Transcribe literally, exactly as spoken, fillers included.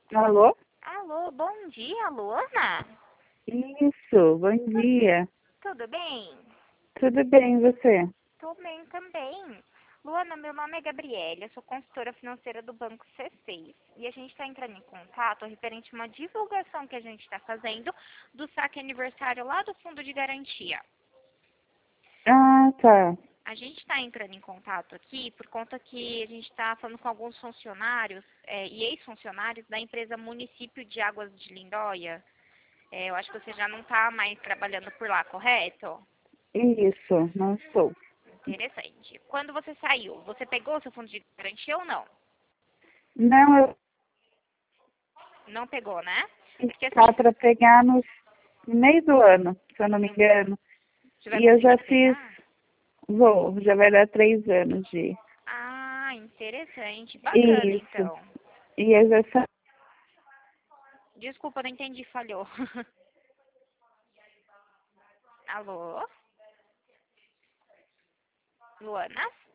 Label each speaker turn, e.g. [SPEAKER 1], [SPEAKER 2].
[SPEAKER 1] Alô?
[SPEAKER 2] Alô, bom dia, Luana.
[SPEAKER 1] Isso, bom dia.
[SPEAKER 2] Tudo bem?
[SPEAKER 1] Tudo bem, e você?
[SPEAKER 2] Tô bem também. Luana, meu nome é Gabriela, eu sou consultora financeira do Banco C seis e a gente está entrando em contato referente a uma divulgação que a gente está fazendo do saque aniversário lá do Fundo de Garantia.
[SPEAKER 1] Ah, tá.
[SPEAKER 2] A gente está entrando em contato aqui por conta que a gente está falando com alguns funcionários é, e ex-funcionários da empresa Município de Águas de Lindóia. É, eu acho que você já não está mais trabalhando por lá, correto?
[SPEAKER 1] Isso, não estou.
[SPEAKER 2] Interessante. Quando você saiu, você pegou o seu fundo de garantia ou não?
[SPEAKER 1] Não, eu
[SPEAKER 2] Não pegou, né? Porque
[SPEAKER 1] está
[SPEAKER 2] assim,
[SPEAKER 1] para pegar no meio do ano, se eu não me
[SPEAKER 2] no-
[SPEAKER 1] engano.
[SPEAKER 2] você vai
[SPEAKER 1] E eu já
[SPEAKER 2] conseguir
[SPEAKER 1] fiz,
[SPEAKER 2] pegar?
[SPEAKER 1] vou, já vai dar três anos de.
[SPEAKER 2] Ah, interessante. Bacana,
[SPEAKER 1] Isso.
[SPEAKER 2] então.
[SPEAKER 1] E eu já sa...
[SPEAKER 2] Desculpa, não entendi, falhou. Alô? Luana?